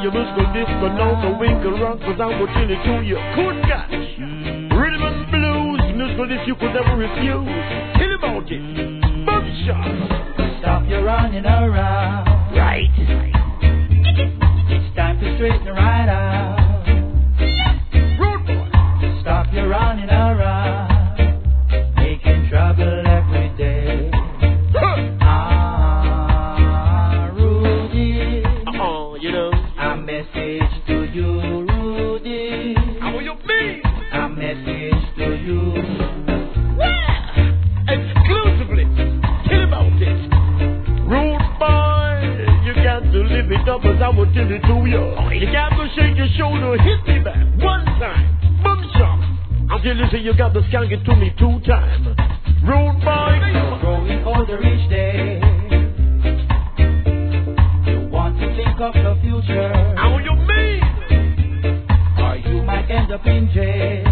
you musical disco, no, so we can rock, cause I will tell it to you. Good gosh. Rhythm and blues, musical disc you could never refuse. Tell about it. Bump shot. Stop your running around. Right. It's time to straighten right out. Road boy. Stop your running around. Making trouble every day. Rudy. You know. A message to you, Rudy. How will you be? A message to you. Well, exclusively. Tell about it. Rude boy, you got to live it up as I will tell it to you. You got to shake your shoulder, hit me back one time. Boom shot. Until you say you got to skank it to me 2 times. Rude boy. You're growing older each day. You want to think of the future. How you mean? Or you might end up in jail.